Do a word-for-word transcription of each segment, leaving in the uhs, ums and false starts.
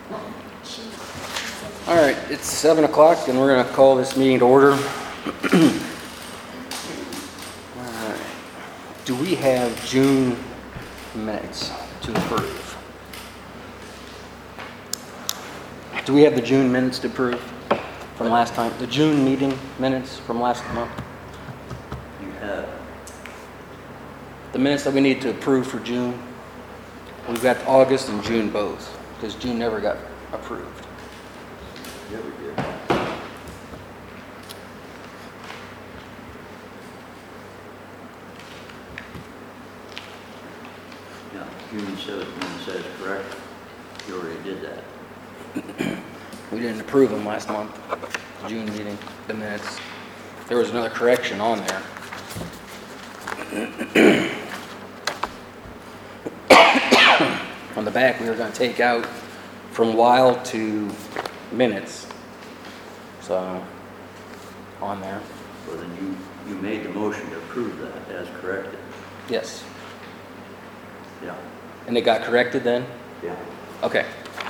All right, it's seven o'clock and we're gonna call this meeting to order. All right. Do we have June minutes to approve? Do we have the June minutes to approve from last time? The June meeting minutes from last month? You have, The minutes that we need to approve for June? We've got August and June both, because June never got approved. yeah, we did. Yeah, June seventeenth says correct. You already did that. We didn't approve them last month, June meeting, the minutes. There was another correction on there. On the back, we were gonna take out from while to minutes. So, on there, Well, then you, you made the motion to approve that as corrected. yes. Yeah, And it got corrected then? yeah. Okay.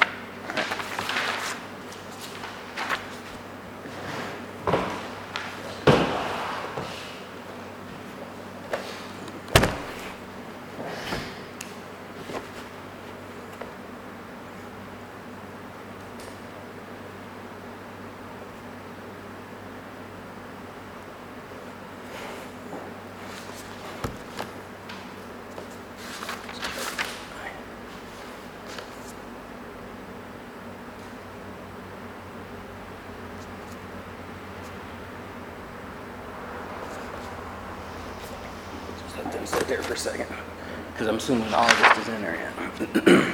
Just let them sit there for a second, because I'm assuming August is in there yet.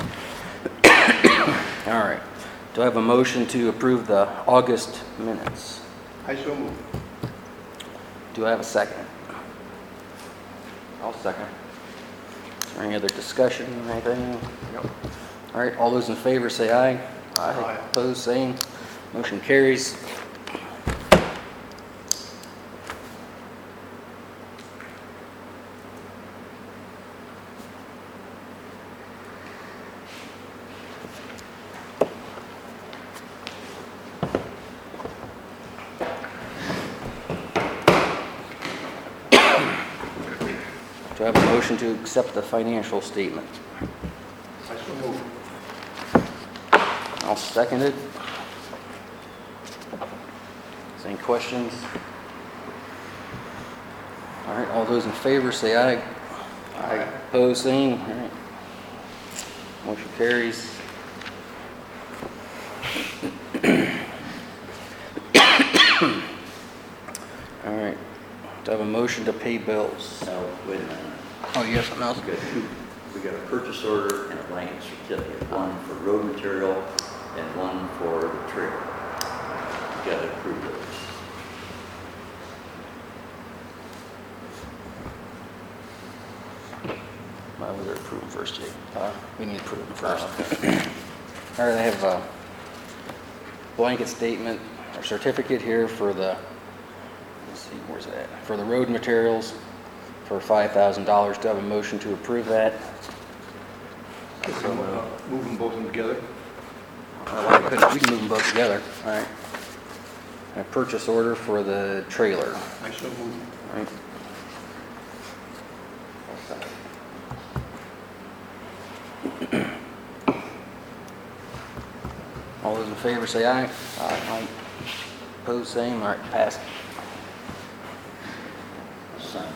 All right. Do I have a motion to approve the August minutes? I so move. Do I have a second? I'll second. Is there any other discussion or anything? Yep. All right, all those in favor say aye. Aye. Opposed, same. Motion carries. Do I have a motion to accept the financial statement? I so move. I'll second it. Is there any questions? All right, all those in favor say aye. Aye. Opposed, same. All right. Motion carries. All right. Do I have a motion to pay bills? Now, wait a minute. Oh, you have something else? We got two, we got a purchase order and a blanket certificate, one for road material and one for the trailer. You gotta approve those. Well, we're gonna approve them first, Jake. Uh, We need to approve them first. All right, I have a blanket statement or certificate here for the, let's see, where's it at? For the road materials for five thousand dollars. Do I have a motion to approve that? So, uh, move them both together. Uh, we could- We can move them both together. All right. And a purchase order for the trailer. I so move. All right. All those in favor say aye. Aye. Opposed, same. All right, passed. Sign.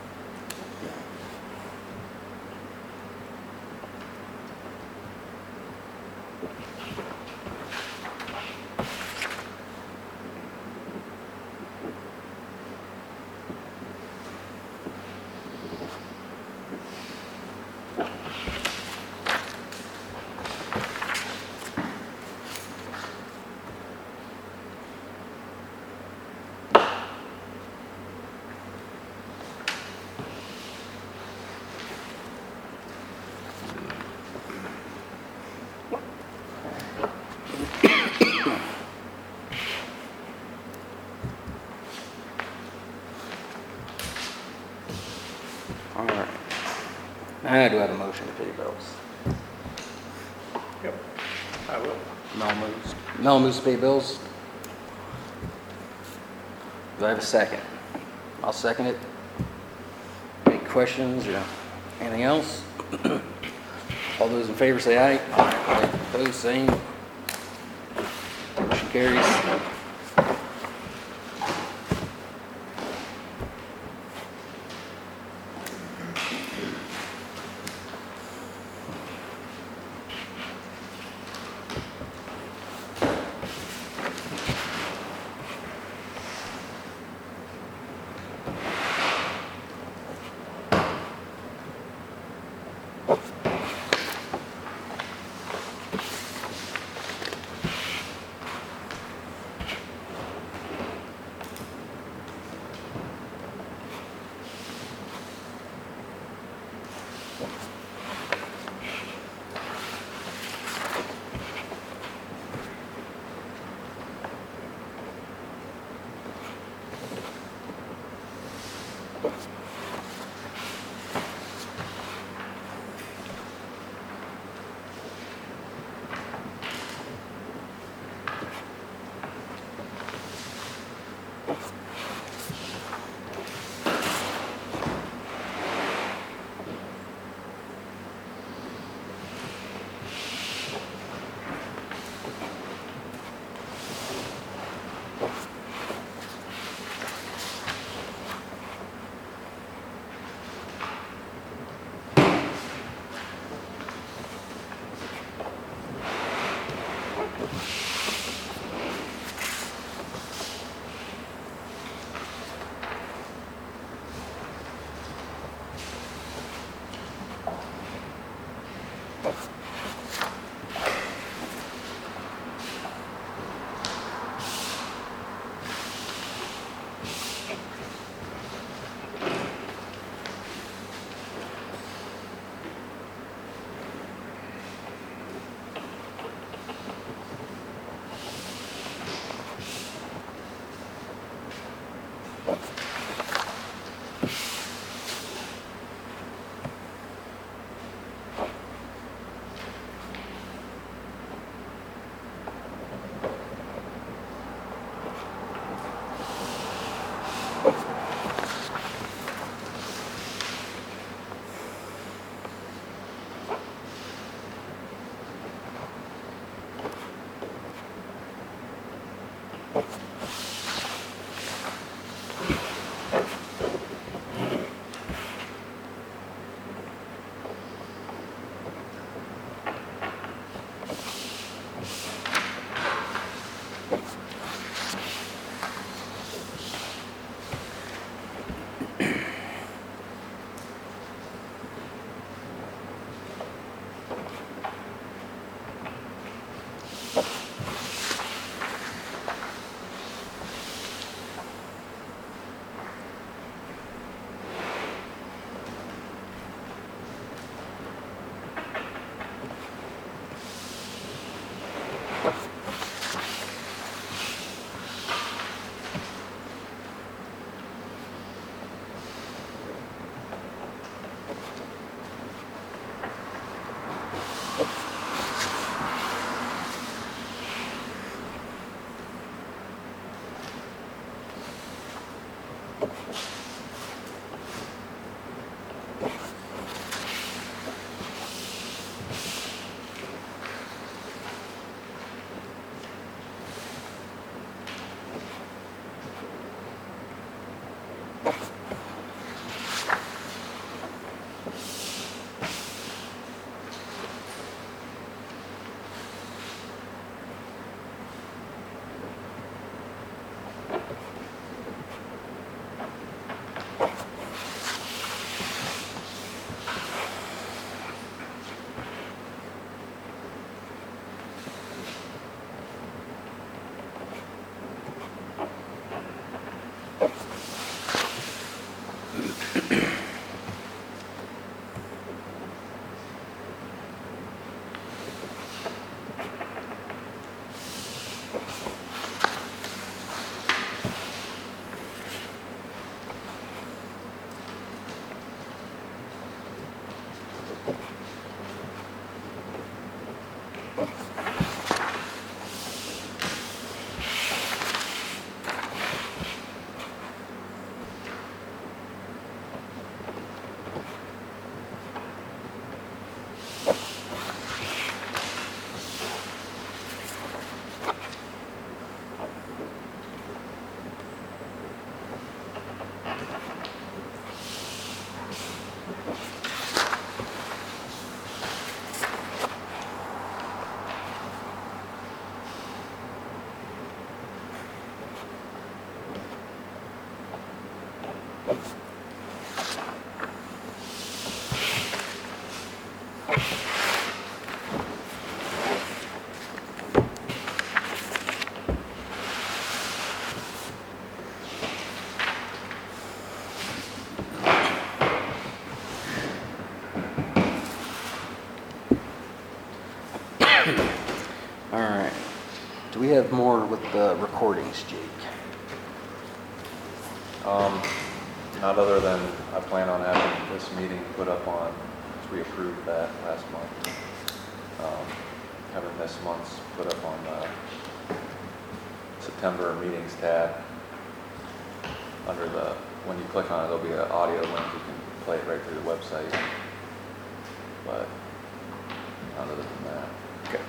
All right. Now do I have a motion to pay bills? Yep. I will. Mel moves. Mel moves to pay bills. Do I have a second? I'll second it. Any questions or anything else? All those in favor say aye. Aye. Opposed, same. Motion carries. All right. Do we have more with the recordings, Jake? Um, not other than I plan on having this meeting put up on, because we approved that last month. Um, having this month's put up on the September meetings tab. Under the, when you click on it, there'll be an audio link. You can play it right through the website. But other than that, Okay.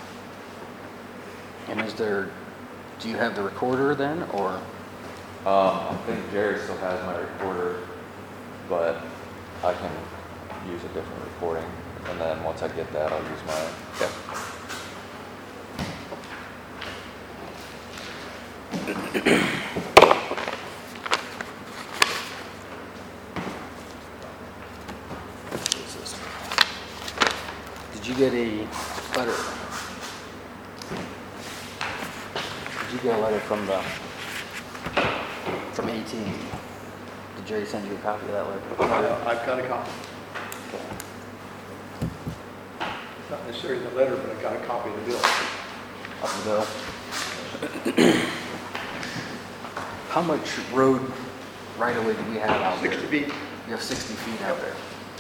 And is there, do you have the recorder then, or? Um, I think Jerry still has my recorder, but I can use a different recording, and then once I get that, I'll use mine. Okay. What is this? Did you get a letter? Did you get a letter from the, from A T and T? Did Jerry send you a copy of that letter? Uh, I've got a copy. Okay. Not necessarily the letter, but I got a copy of the bill. Up and go. How much road right of way do we have out there? sixty feet. You have sixty feet out there.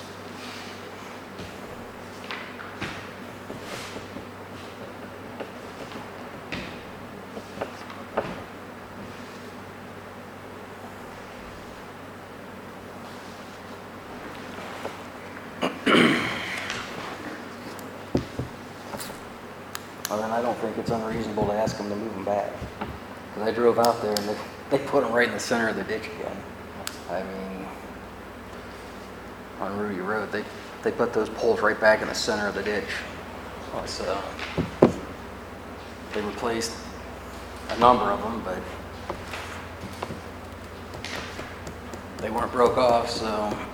Well, then I don't think it's unreasonable to ask them to move them back. Because I drove out there and they, they put them right in the center of the ditch again. I mean, on Rudy Road, they, they put those poles right back in the center of the ditch. So, they replaced a number of them, but they weren't broke off, so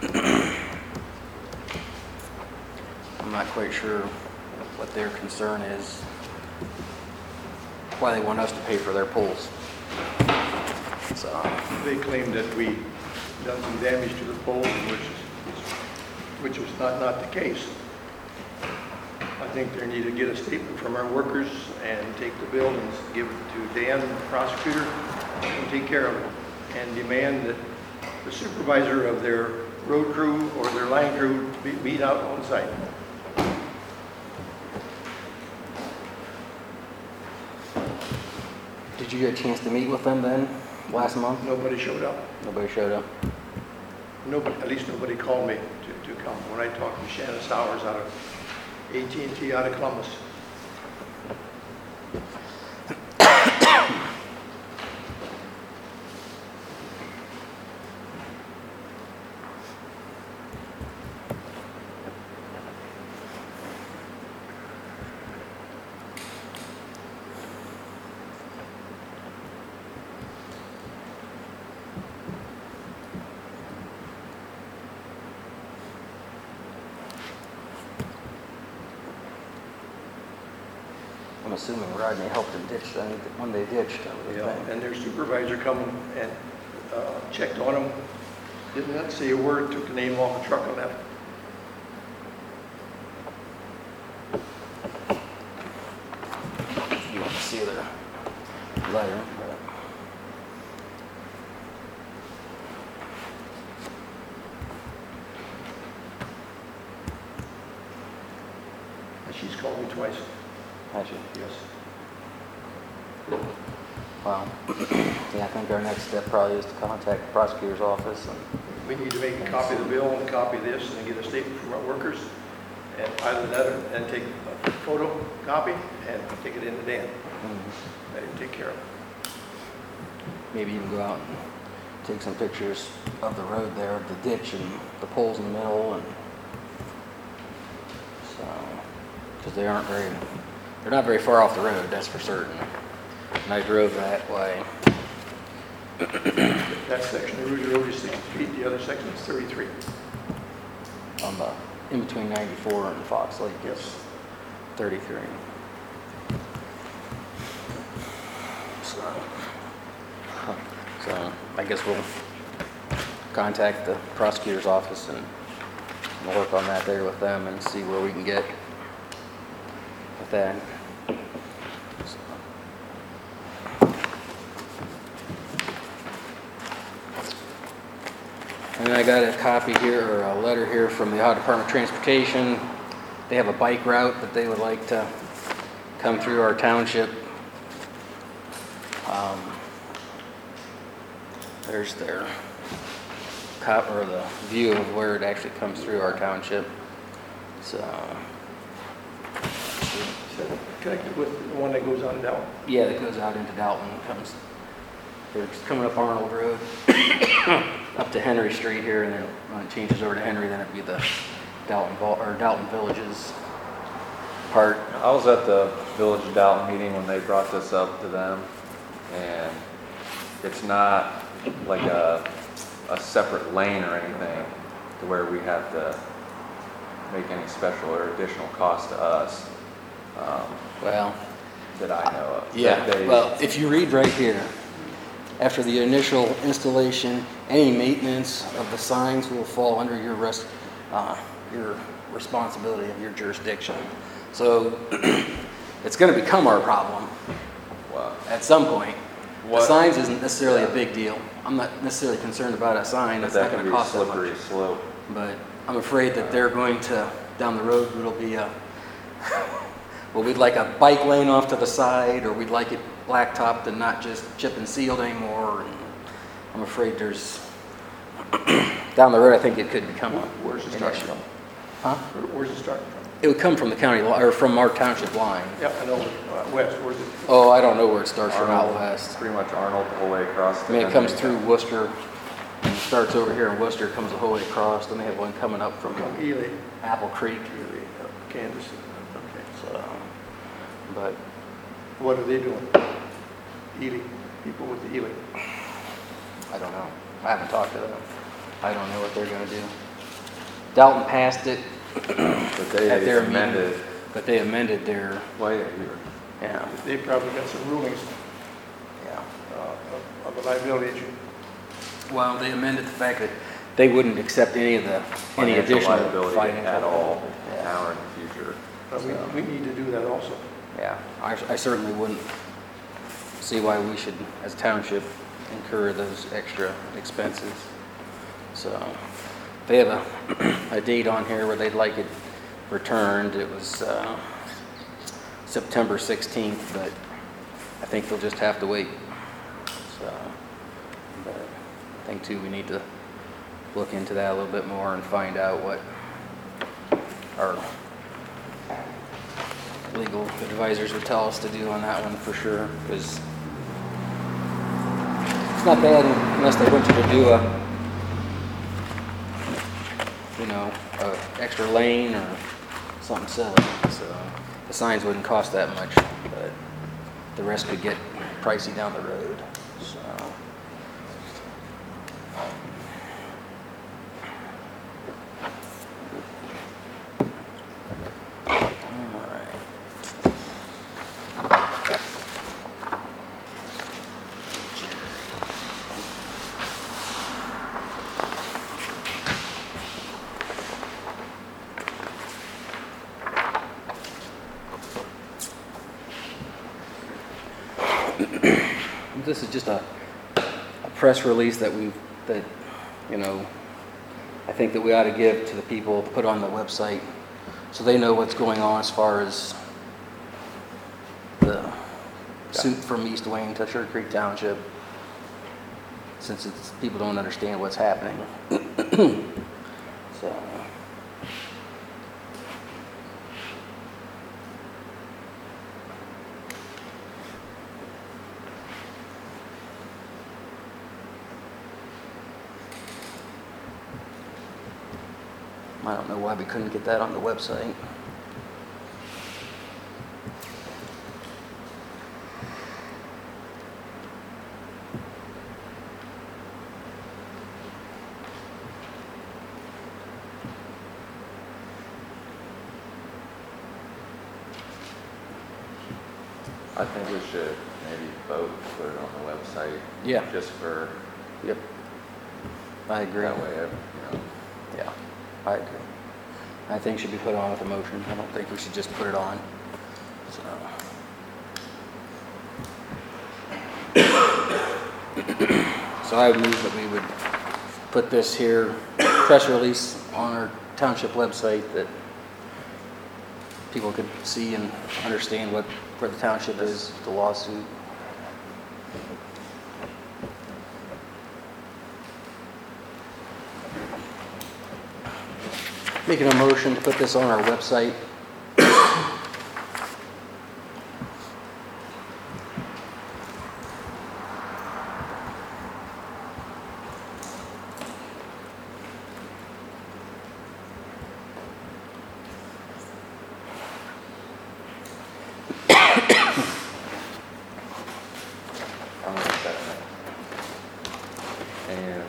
I'm not quite sure what their concern is, why they want us to pay for their poles. So, They claimed that we done some damage to the poles, which is, which was not, not the case. I think they need to get a statement from our workers and take the bill and give it to Dan, the prosecutor, and take care of it. And demand that the supervisor of their road crew or their line crew be beat out on site. did you get a chance to meet with them then, last month? Nobody showed up. Nobody showed up? Nobody, at least nobody called me to, to come. When I talked to Shannon Sowers out of A T and T out of Columbus. I'm assuming Rodney helped them ditch then, when they ditched, I would Yeah, think. and their supervisor come and uh, checked on them. Did not say a word, took the name off the truck and left. You want to see their letter, but And she's called me twice. actually, Yes. wow. Yeah, I think our next step probably is to contact the prosecutor's office and, We need to make a copy of the bill and a copy of this and get a statement from our workers. And either that or- and take a photo copy and take it into Dan. mm, Let him take care of it. maybe even go out and take some pictures of the road there, of the ditch and the poles in the middle and so, because they aren't very, they're not very far off the road, that's for certain. And I drove that way. That section of Rudy Road is sixty feet, the other section is thirty-three. On the, in between ninety-four and Fox Lake, it's Yes. thirty-three. So, so I guess we'll contact the prosecutor's office and we'll work on that there with them and see where we can get, if like that. And then I got a copy here, or a letter here from the Ohio Department of Transportation. They have a bike route that they would like to come through our township. Um, There's their cop, or the view of where it actually comes through our township. So, Connected with the one that goes on down. yeah, that goes out into Dalton, comes, they're just coming up Arnold Road, up to Henry Street here, and then when it changes over to Henry, then it'd be the Dalton, Vol- or Dalton Villages part. I was at the Village of Dalton meeting when they brought this up to them, and it's not like a, a separate lane or anything to where we have to make any special or additional cost to us, um, Well, that I know of. yeah, They- well, if you read right here, after the initial installation, any maintenance of the signs will fall under your res, uh, your responsibility of your jurisdiction. So it's gonna become our problem Well, at some point. The What- signs isn't necessarily a Yeah. big deal. I'm not necessarily concerned about a sign, but it's not that can gonna be a cost that slippery much. slope. But I'm afraid that they're going to, down the road, it'll be a, well, we'd like a bike lane off to the side, or we'd like it blacktopped and not just chip and sealed anymore. And I'm afraid there's, down the road, I think it could become a. Where's it an starting issue. from? Huh? Where- Where's it starting from? It would come from the county, li- or from our township line. Yeah, I know, uh, west, where's it? Oh, I don't know where it starts from out Arnold, west. Pretty much Arnold the whole way across. I to mean, it comes Henry. through Worcester, and it starts over here in Worcester, comes the whole way across, then they have one coming up from From Ely, Apple Creek. Ely, uh, Kansas. Okay. So, but What are they doing? Ely, people with the Ely. I don't know. I haven't talked to them. I don't know what they're gonna do. Dalton passed it But at they their meeting, amended, but they amended their, well, yeah, you were- yeah, They probably got some rulings yeah. uh, of of a liability issue. Well, they amended the fact that they wouldn't accept any of the, any financial additional liability financial. at all, Yeah. now or in the future. But we, So, we need to do that also. Yeah, I, I certainly wouldn't see why we should, as a township, incur those extra expenses. So, they have a, a date on here where they'd like it returned. It was, uh, September sixteenth, but I think they'll just have to wait. So, but I think too, we need to look into that a little bit more and find out what our legal advisors would tell us to do on that one for sure, because it's not bad unless they want you to do a, you know, a extra lane or something silly. So the signs wouldn't cost that much, but the rest could get pricey down the road. So. All right. This is just a, a press release that we, that, you know, I think that we ought to give to the people to put on the website so they know what's going on as far as the suit from East Wayne to Sugar Creek Township, since it's, people don't understand what's happening. So. I don't know why we couldn't get that on the website. I think we should maybe vote to put it on the website. Yeah. Just for, Yep. I agree. that way, you know, Yeah, I agree. I think it should be put on with a motion. I don't think we should just put it on. So I would move that we would put this here, press release on our township website that people could see and understand what, where the township is, the lawsuit. Making a motion to put this on our website. I'm gonna set it. And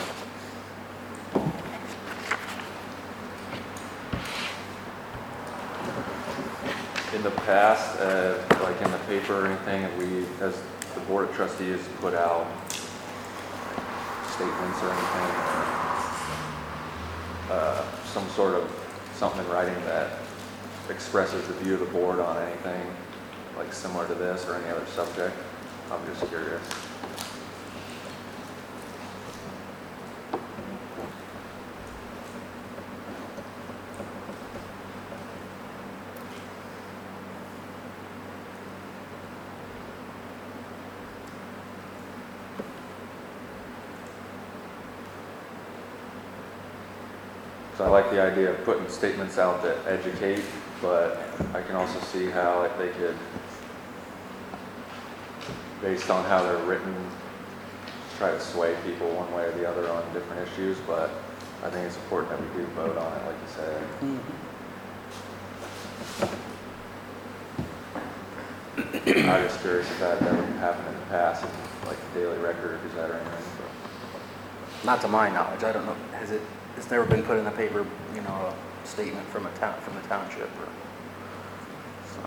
in the past, uh, like in the paper or anything, have we, as the board of trustees, put out statements or anything, or uh, some sort of, something in writing that expresses the view of the board on anything, like similar to this or any other subject? I'm just curious. So I like the idea of putting statements out that educate, but I can also see how they could, based on how they're written, try to sway people one way or the other on different issues, but I think it's important that we do vote on it, like you said. I'm just curious if that ever happened in the past, like the Daily Record or Gazette or anything. Not to my knowledge, I don't know, has it, it's never been put in the paper, you know, a statement from a town, from the township or, so.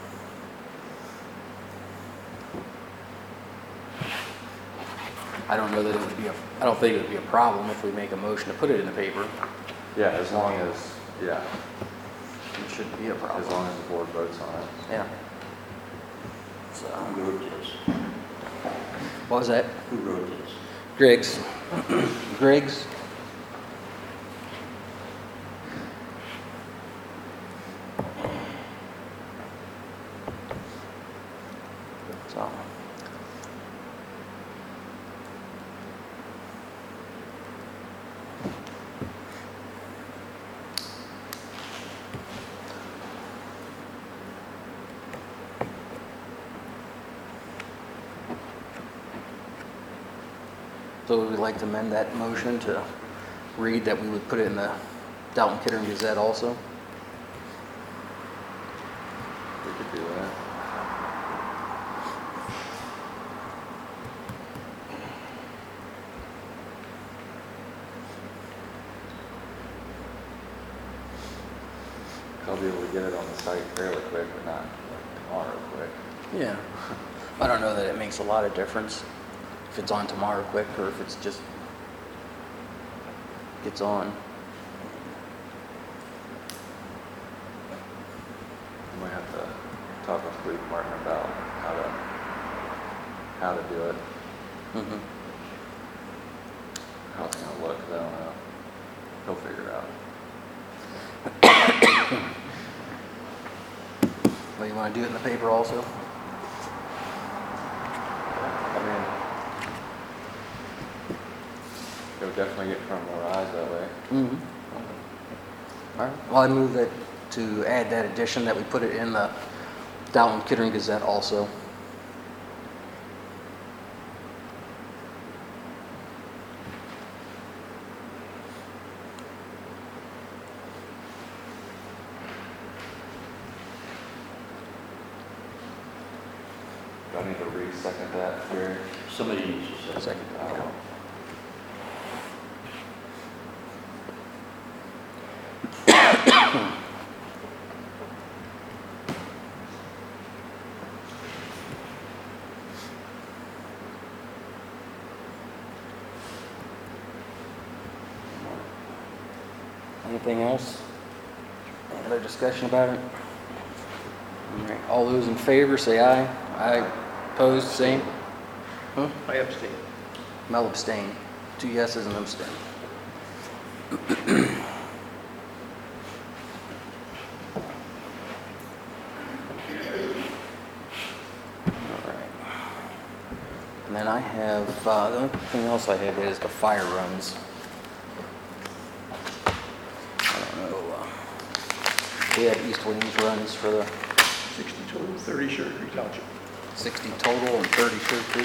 I don't know that it would be a, I don't think it would be a problem if we make a motion to put it in the paper. Yeah, as long as, yeah, It shouldn't be a problem. as long as the board votes on it. Yeah. So, Who wrote this? what was that? Who wrote this? Griggs. Griggs? So. So we'd like to amend that motion to read that we would put it in the Dalton Kittering Gazette also. We could do that. I'll be able to get it on the site fairly quick, but not like tomorrow quick. Yeah. I don't know that it makes a lot of difference if it's on tomorrow quick or if it's just gets on. We might have to talk with the police department about how to, how to do it, Mm-hmm. how it's gonna look, 'cause I don't know. He'll figure it out. Well, you want to do it in the paper also? I mean, it would definitely get in front of more eyes that way. Mm-hmm. All right. Well, I move that to add that addition that we put it in the Dalton Kittering Gazette also. Do I need to re-second that, Gary? Somebody needs to say. Second. I will. Anything else? Any other discussion about it? All right. All those in favor say aye. Aye. Opposed, same? Huh? I abstain. Mel abstain. Two yeses and abstain. And then I have, uh, the only thing else I have is the fire runs. I don't know, uh, we had East Wings runs for the sixty total, thirty Sugar Creek Township. sixty total and thirty Sugar Creek.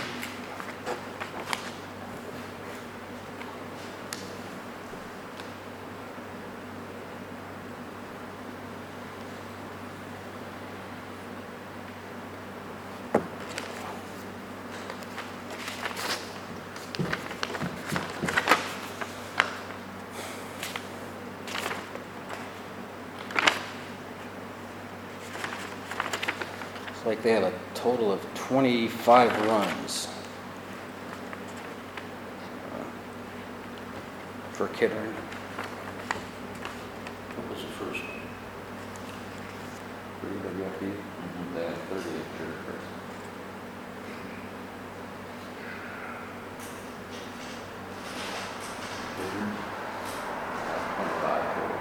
Looks like they have a total of twenty-five runs uh, for Kittering. What was the first? For E W F B, then thirty-eight Sugar Creek. That's twenty-five total.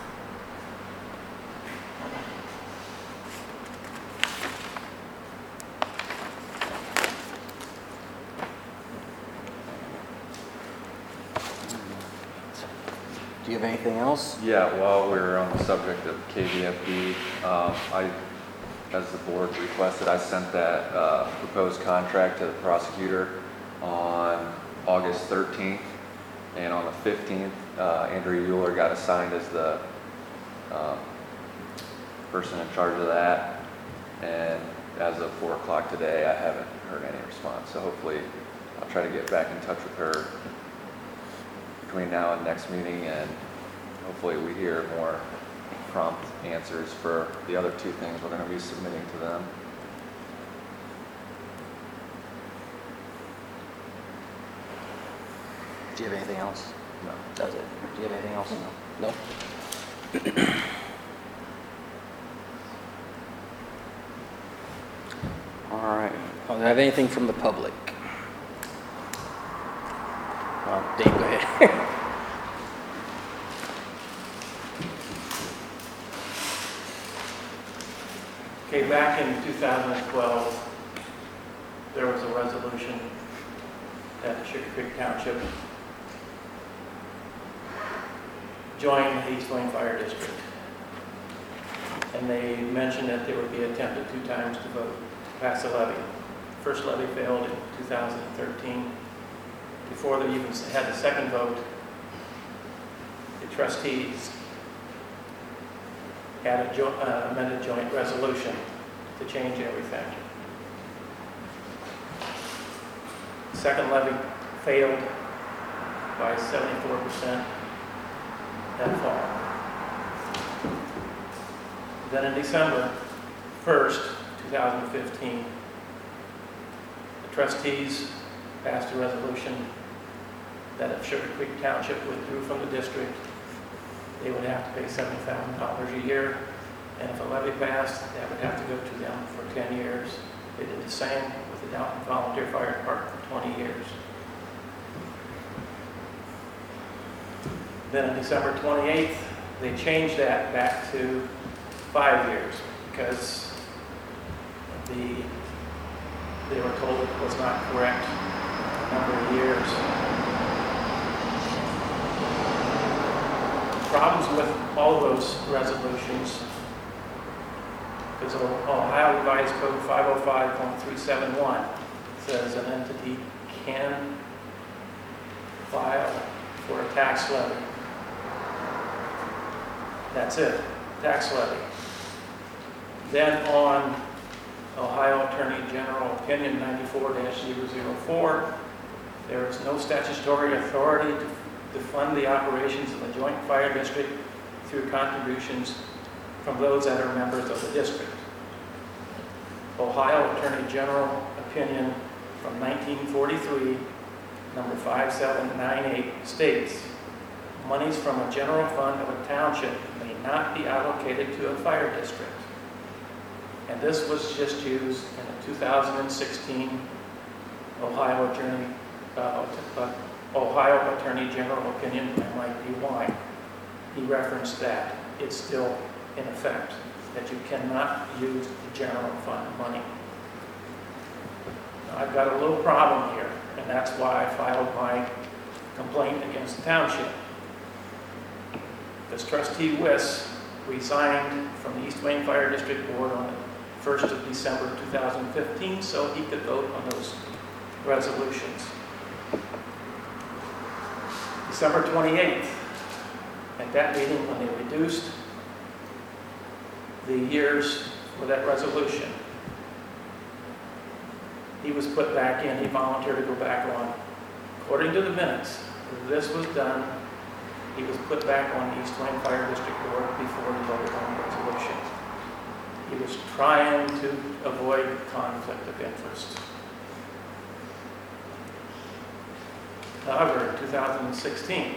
Do you have anything else? Yeah, while we're on the subject of K V F B, um, I, as the board requested, I sent that uh, proposed contract to the prosecutor on August thirteenth. And on the fifteenth, uh, Andrea Euler got assigned as the um, person in charge of that. And as of four o'clock today, I haven't heard any response. So hopefully I'll try to get back in touch with her between now and next meeting, and hopefully we hear more prompt answers for the other two things we're going to be submitting to them. Do you have anything else? No. Does it? Do you have anything else? No? No? All right. Oh, do I have anything from the public? Uh, Dave, go ahead. Okay, back in two thousand twelve, there was a resolution that the Sugar Creek Township join the East Wayne Fire District. And they mentioned that they would be attempted two times to vote to pass a levy. First levy failed in two thousand thirteen. Before they even had the second vote, the trustees had a jo uh, amended joint resolution to change everything. Second levy failed by seventy-four percent that fall. Then in December first, two thousand fifteen, the trustees passed a resolution that if Sugar Creek Township withdrew from the district, they would have to pay seventy thousand dollars a year. And if a levy passed, that would have to go to them for ten years. They did the same with the Downton Volunteer Fire Department for twenty years. Then on December twenty-eighth, they changed that back to five years because the, they were told it was not correct a number of years. Problems with all those resolutions, because Ohio Revised Code five oh five point three seven one says an entity can file for a tax levy. That's it, tax levy. Then on Ohio Attorney General Opinion ninety-four dash zero zero four, there is no statutory authority to to fund the operations of the joint fire district through contributions from those that are members of the district. Ohio Attorney General Opinion from nineteen forty-three, number five seven nine eight, states, monies from a general fund of a township may not be allocated to a fire district. And this was just used in the two thousand sixteen Ohio Attorney uh, uh, Ohio Attorney General opinion, and might be why. He referenced that it's still in effect, that you cannot use the general fund money. Now, I've got a little problem here, and that's why I filed my complaint against the township. This trustee Wiss resigned from the East Wayne Fire District Board on the first of December two thousand fifteen, so he could vote on those resolutions. December twenty-eighth, at that meeting when they reduced the years for that resolution, he was put back in, he volunteered to go back on. According to the minutes, this was done, he was put back on the East Wayne Fire District Board before he voted on the resolution. He was trying to avoid conflict of interest. However, in two thousand sixteen,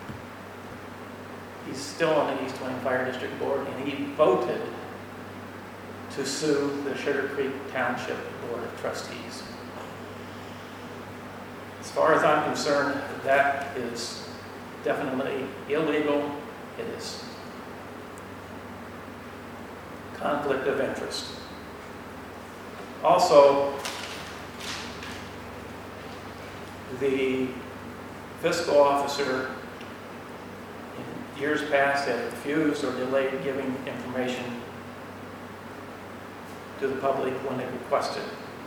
he's still on the East Wayne Fire District Board, and he voted to sue the Sugar Creek Township Board of Trustees. As far as I'm concerned, that is definitely illegal. It is conflict of interest. Also, the fiscal officer in years past had refused or delayed giving information to the public when they requested.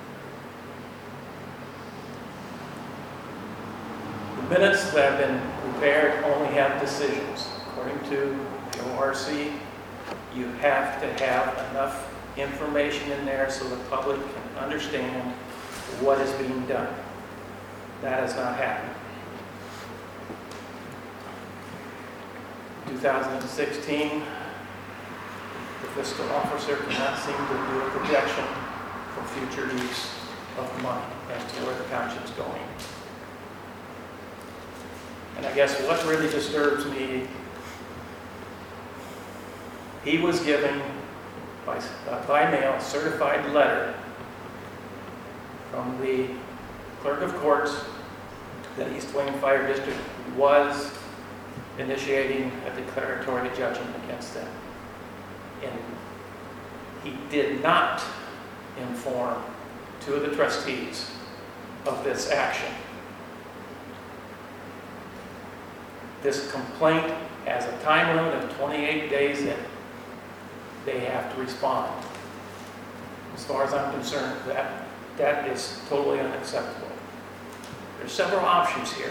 The minutes that have been prepared only have decisions. According to the O R C, you have to have enough information in there so the public can understand what is being done. That has not happened. two thousand sixteen, the fiscal officer cannot seem to do a projection for future use of the money as to where the township's going. And I guess what really disturbs me, he was given by, uh, by mail certified letter from the clerk of courts that East Wayne Fire District was initiating a declaratory judgment against them. And he did not inform two of the trustees of this action. This complaint has a time limit of twenty-eight days that they have to respond. As far as I'm concerned, that, that is totally unacceptable. There's several options here.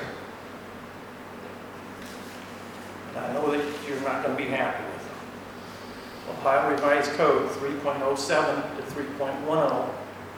And I know that you're not going to be happy with them. Ohio Revised Code three point oh seven to three point ten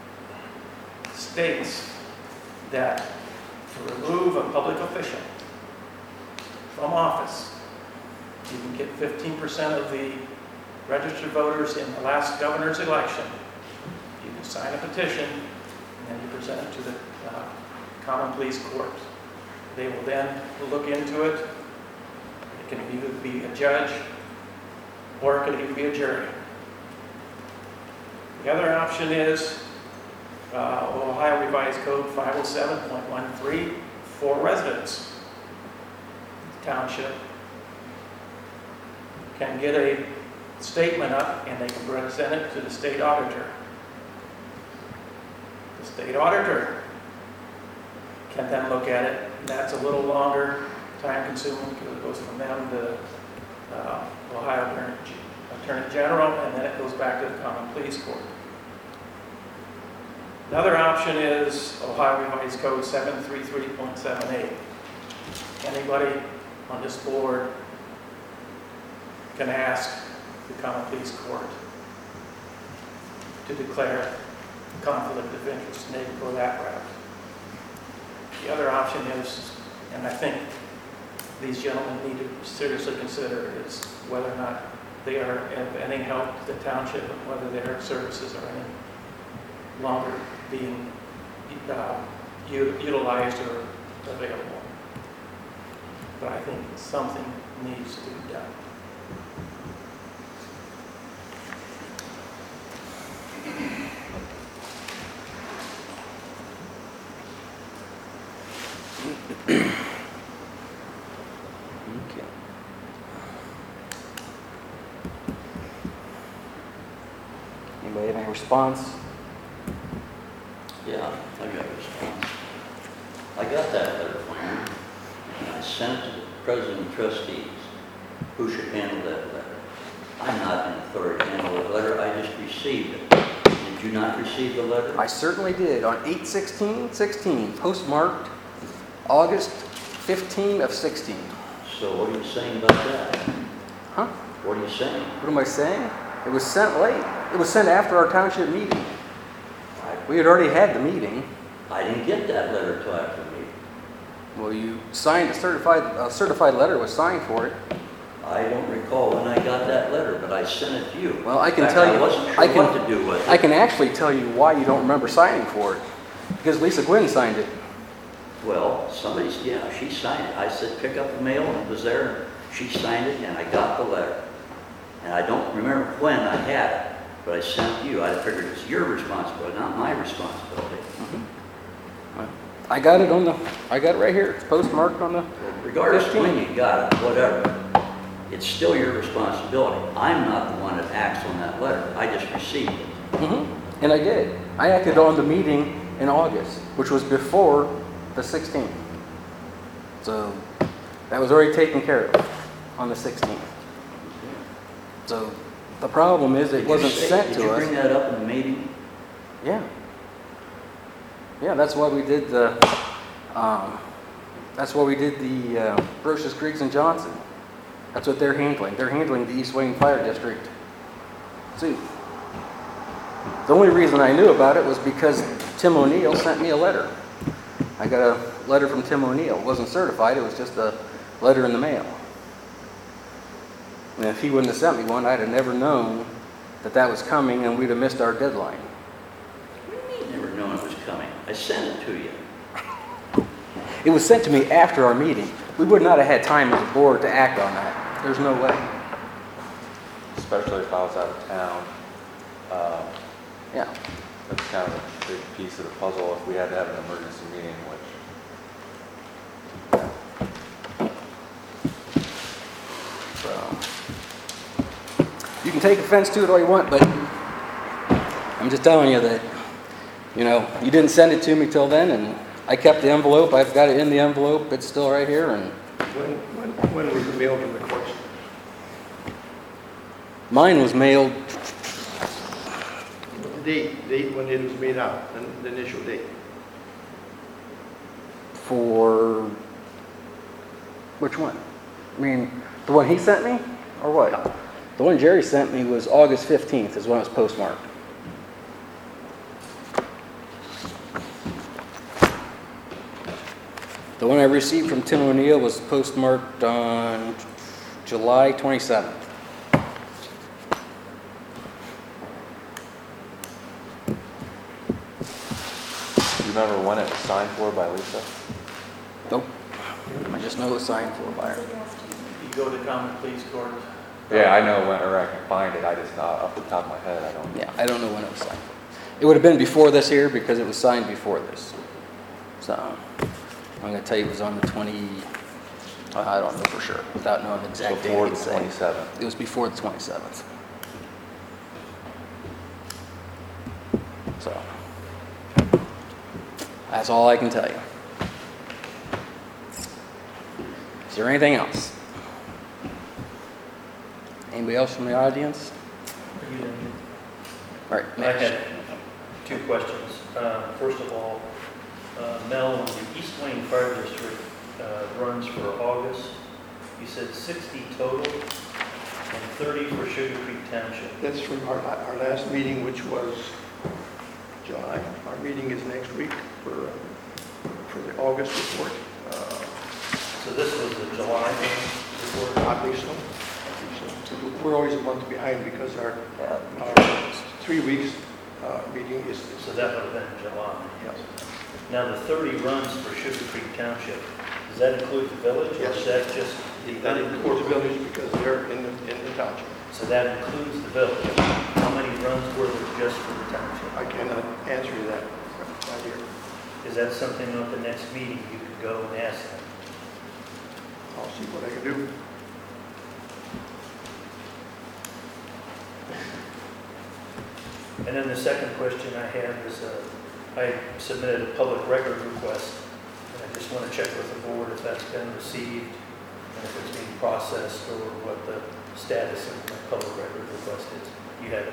states that to remove a public official from office, you can get fifteen percent of the registered voters in the last governor's election. You can sign a petition, and then you present it to the uh, Common Pleas Court. They will then look into it. It can either be a judge, or it can even be a jury. The other option is uh, Ohio Revised Code five oh seven point thirteen for residents. The township can get a statement up and they can present it to the state auditor. The state auditor can then look at it, and that's a little longer time consuming because it goes from them to uh, Ohio Attorney, Attorney General, and then it goes back to the Common Pleas Court. Another option is Ohio Revised Code seven thirty-three point seven eight. Anybody on this board can ask the Common Pleas Court to declare conflict of interest, and they can go that route. The other option is, and I think these gentlemen need to seriously consider, is whether or not they are of any help to the township and whether their services are any longer being uh, utilized or available. But I think something needs to be done. response. Yeah, I got a response. I got that letter from you, and I sent it to the president and trustees. Who should handle that letter? I'm not in authority to handle the letter, I just received it. Did you not receive the letter? I certainly did, on eight sixteen sixteen, postmarked August fifteenth of sixteen. So what are you saying about that? Huh? What are you saying? What am I saying? It was sent late. It was sent after our township meeting. I, We had already had the meeting. I didn't get that letter till after the meeting. Well, you signed a certified, a certified letter was signed for it. I don't recall when I got that letter, but I sent it to you. Well, I can In fact, tell you- I wasn't sure I can- what to do with it. I can actually tell you why you don't remember signing for it. Because Lisa Gwynn signed it. Well, somebody's, yeah, she signed it. I said, pick up the mail, and it was there. She signed it, and I got the letter. And I don't remember when I had it, but I sent it to you. I figured it's your responsibility, not my responsibility. I got it on the, I got it right here. It's postmarked on the, Regardless of when you got it, whatever, it's still your responsibility. I'm not the one that acts on that letter. I just received it. Mhm. And I did. I acted on the meeting in August, which was before the sixteenth. So that was already taken care of on the sixteenth. So the problem is it Did you wasn't say- sent Did you to us. bring that up in the meeting? Yeah. Yeah, that's why we did the, um, that's why we did the uh, Brochus, Griggs and Johnson. That's what they're handling. They're handling the East Wayne Fire District suit. The only reason I knew about it was because Tim O'Neill sent me a letter. I got a letter from Tim O'Neill. It wasn't certified, it was just a letter in the mail. And if he wouldn't have sent me one, I'd have never known that that was coming and we'd have missed our deadline. Never known it was coming. I sent it to you. It was sent to me after our meeting. We would not have had time as a board to act on that. There's no way. Especially if I was out of town. Um, Yeah. That's kind of a big piece of the puzzle if we had to have an emergency meeting, which, So, you can take offense to it all you want, but I'm just telling you that, you know, you didn't send it to me till then, and I kept the envelope. I've got it in the envelope. It's still right here, and When, when, when was it mailed from the courts? mine was mailed, The date, date when it was made out, the, the initial date. for, which one? I mean, the one he sent me, or what? The one Jerry sent me was August fifteenth is when it was postmarked. The one I received from Tim O'Neill was postmarked on July twenty-seventh. do you remember when it was signed for by Lisa? Nope. I just know it was signed for by her. You go to common pleas court. Yeah, I know when, or I can find it, I just not, off the top of my head, I don't. Yeah, I don't know when it was signed. It would have been before this here because it was signed before this. So, I'm gonna tell you it was on the twenty, I don't know for sure, without knowing the exact date. Before I the could say. twenty-seventh. It was before the twenty-seventh. So, that's all I can tell you. Is there anything else? Anybody else from the audience? You didn't- All right, I next. had two questions. Uh, First of all, uh, Mel, the East Wayne Fire District uh, runs for August. You said sixty total and thirty for Sugar Creek Township. That's from our, our last meeting, which was July. Our meeting is next week for, uh, for the August report. Uh, So this was the July report? I believe so. I believe so. We're always a month behind because our, our three weeks uh, meeting is, So that would have been July. yes. Now, the thirty runs for Sugar Creek Township, does that include the village? Or Yes. is that just the That includes the village because they're in the, in the township. So that includes the village. How many runs were there just for the township? I cannot answer you that right here. Is that something at the next meeting you could go and ask them? I'll see what I can do. And then the second question I have is, uh, I submitted a public record request, and I just want to check with the board if that's been received, and if it's being processed, or what the status of my public record request is. You have it.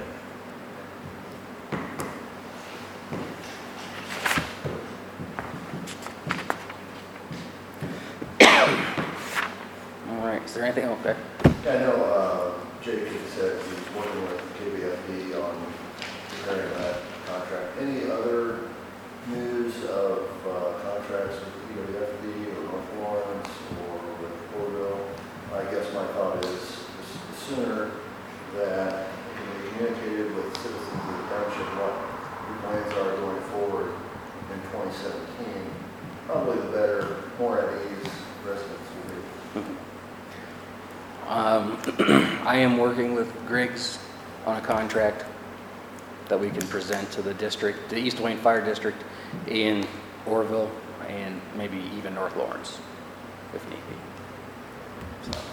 All right, is there anything, okay? Yeah, I know uh, Jake had said he was working with K B F D on preparing that contract. Any other news of uh, contracts with K B F D or North Lawrence or with Corville? I guess my thought is the sooner that we communicated with citizens of the township what your plans are going forward in twenty seventeen, probably the better, more at ease residents will be. Um, I am working with Griggs on a contract that we can present to the district, the East Wayne Fire District in Orville, and maybe even North Lawrence, if need be. So.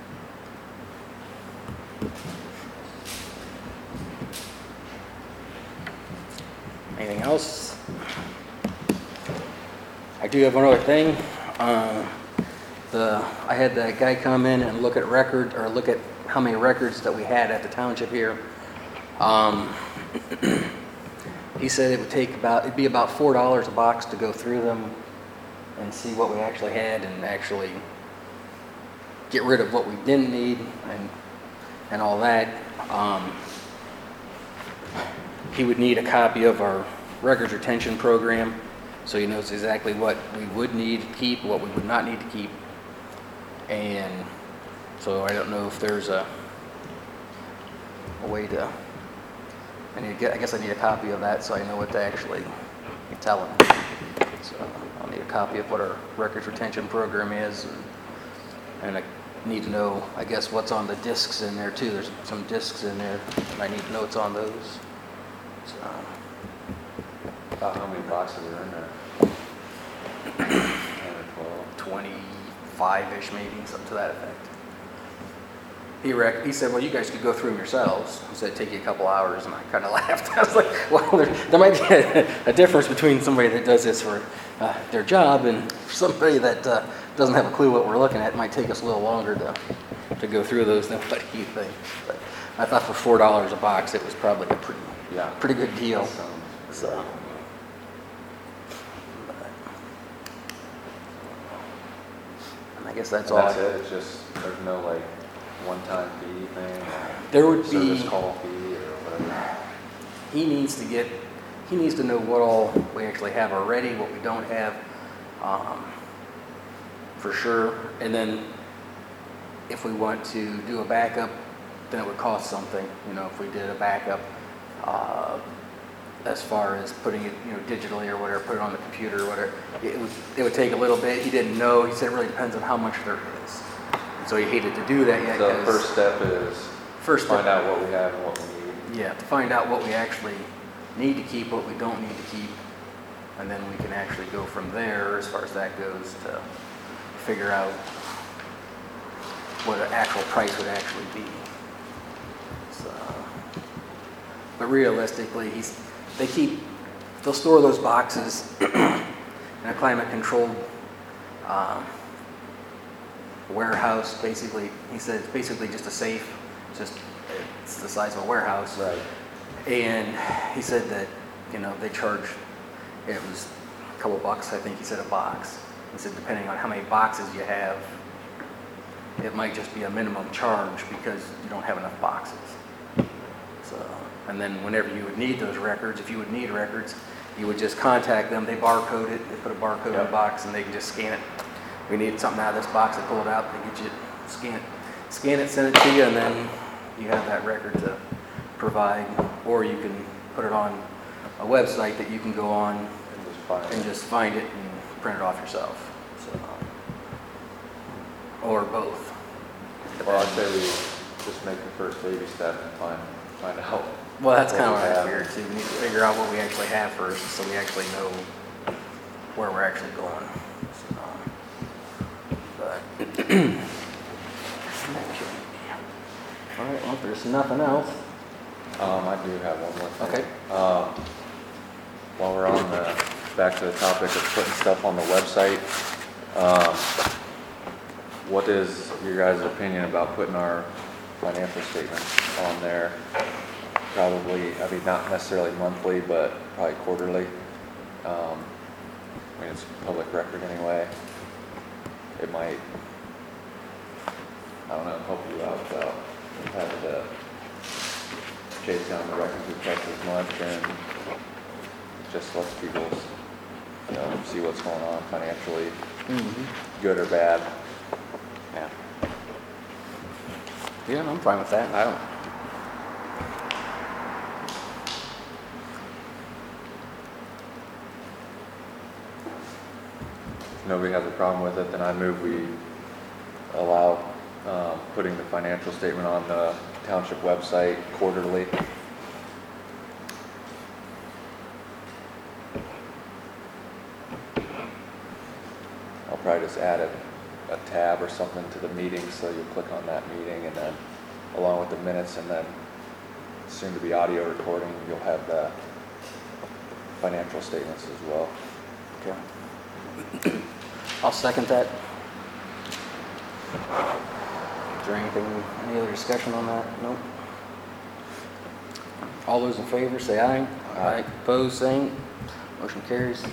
Anything else? I do have one other thing. Uh, The, I had that guy come in and look at record, or look at how many records that we had at the township here. Um, he said it would take about, it'd be about four dollars a box to go through them and see what we actually had and actually get rid of what we didn't need and, and all that. Um, he would need a copy of our records retention program, so he knows exactly what we would need to keep, what we would not need to keep. And so I don't know if there's a, a way to, I need to get, I guess I need a copy of that so I know what to actually tell him. So I'll need a copy of what our records retention program is, and, and I need to know, I guess, what's on the discs in there too. There's some discs in there, and I need to know what's on those. So, About how many boxes are in there? ten or twelve. twenty-five-ish maybe, something to that effect. He rec- he said, well, you guys could go through them yourselves. He said, it'd take you a couple hours, and I kind of laughed. I was like, well, there, there might be a, a difference between somebody that does this for uh, their job and somebody that uh, doesn't have a clue what we're looking at. It might take us a little longer to, to go through those than what you think. But I thought for four dollars a box, it was probably a pretty, Yeah. pretty good deal. That sounds pretty So. good. And I guess that's And all. that's it, it's just, there's no like one-time fee thing, or There would service be, call fee or whatever. he needs to get, he needs to know what all we actually have already, what we don't have, um, for sure. And then if we want to do a backup, then it would cost something, you know, if we did a backup, uh, as far as putting it, you know, digitally or whatever, put it on the computer or whatever. It would, it would take a little bit. He didn't know. He said it really depends on how much there is. And so he hated to do that yet. So the 'cause first step is first find step- out what we have and what we need. Yeah, to find out what we actually need to keep, what we don't need to keep, and then we can actually go from there as far as that goes to figure out what an actual price would actually be. So, but realistically, he's, they keep, they'll store those boxes in a climate-controlled um, warehouse, basically. He said it's basically just a safe, just it's the size of a warehouse. Right. And he said that, you know, they charge, it was a couple bucks, I think he said, a box. He said depending on how many boxes you have, it might just be a minimum charge because you don't have enough boxes. So, and then whenever you would need those records, if you would need records, you would just contact them, they barcode it, they put a barcode in the Yep. box and they can just scan it. We need something out of this box, they pull it out, they get you, scan it, scan it, send it to you, and then you have that record to provide, or you can put it on a website that you can go on And just find and it. just find it and print it off yourself. So, or both. Well, I'd say we just make the first baby step and find, find out. Well, that's what kind of we what I have. figured too. We need to figure out what we actually have first, so we actually know where we're actually going. So, but all right. Well, if there's nothing else, Um, I do have one more thing. Okay. Um, while we're on the, back to the topic of putting stuff on the website, um, what is your guys' opinion about putting our financial statements on there? Probably, I mean, not necessarily monthly, but probably quarterly. Um, I mean, it's public record anyway. It might, I don't know, help you out without having to chase down the records of checks as much, and just lets people, you know, see what's going on financially, Mm-hmm. good or bad. Yeah. Yeah, I'm fine with that. I don't, If nobody has a problem with it, then I move we allow um, putting the financial statement on the township website quarterly. I'll probably just add a, a tab or something to the meeting, so you'll click on that meeting, and then along with the minutes, and then soon to be audio recording, you'll have the financial statements as well. okay. I'll second that. Is there anything, any other discussion on that? Nope. All those in favor, say aye. Aye. Opposed, same. Motion carries.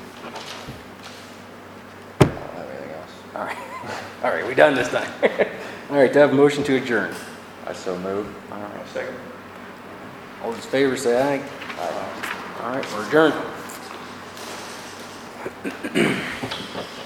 I don't have anything else. All right. All right, we done this time. All right, to have a motion to adjourn. I so move. All right. Second. All those in favor, say aye. Aye. All right, we're adjourned.